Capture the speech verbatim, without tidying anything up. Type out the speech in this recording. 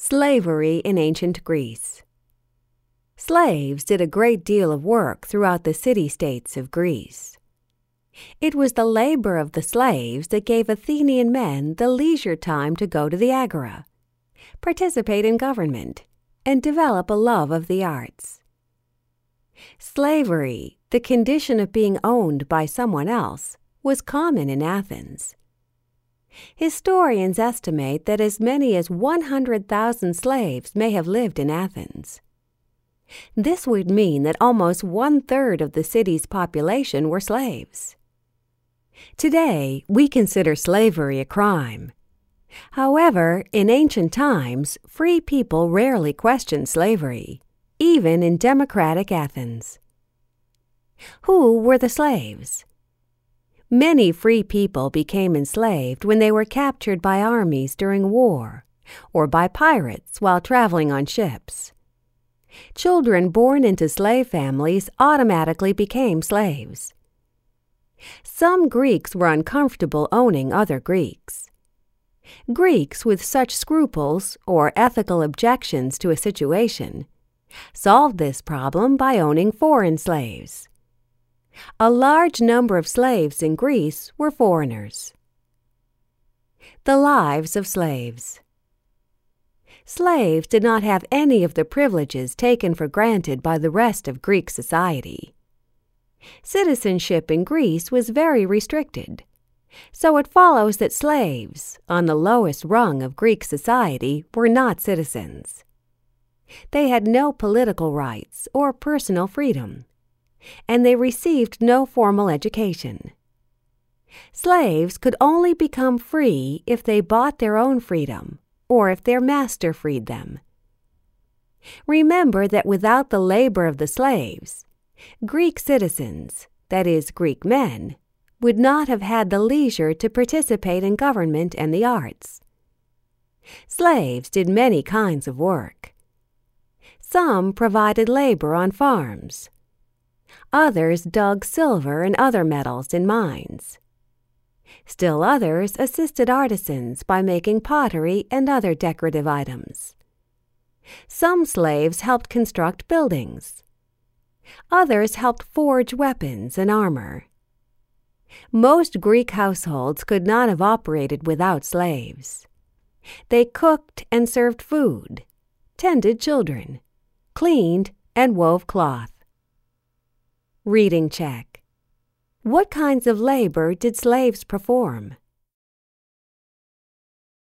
Slavery in ancient Greece. Slaves did a great deal of work throughout the city-states of Greece. It was the labor of the slaves that gave Athenian men the leisure time to go to the agora, participate in government, and develop a love of the arts. Slavery, the condition of being owned by someone else, was common in Athens. Historians estimate that as many as one hundred thousand slaves may have lived in Athens. This would mean that almost one-third of the city's population were slaves. Today, we consider slavery a crime. However, in ancient times, free people rarely questioned slavery, even in democratic Athens. Who were the slaves? Many free people became enslaved when they were captured by armies during war, or by pirates while traveling on ships. Children born into slave families automatically became slaves. Some Greeks were uncomfortable owning other Greeks. Greeks with such scruples or ethical objections to a situation solved this problem by owning foreign slaves. A large number of slaves in Greece were foreigners. The lives of slaves. Slaves did not have any of the privileges taken for granted by the rest of Greek society. Citizenship in Greece was very restricted, so it follows that slaves, on the lowest rung of Greek society, were not citizens. They had no political rights or personal freedom, and they received no formal education. Slaves could only become free if they bought their own freedom or if their master freed them. Remember that without the labor of the slaves, Greek citizens, that is, Greek men, would not have had the leisure to participate in government and the arts. Slaves did many kinds of work. Some provided labor on farms. Others dug silver and other metals in mines. Still others assisted artisans by making pottery and other decorative items. Some slaves helped construct buildings. Others helped forge weapons and armor. Most Greek households could not have operated without slaves. They cooked and served food, tended children, cleaned and wove cloth. Reading check. What kinds of labor did slaves perform?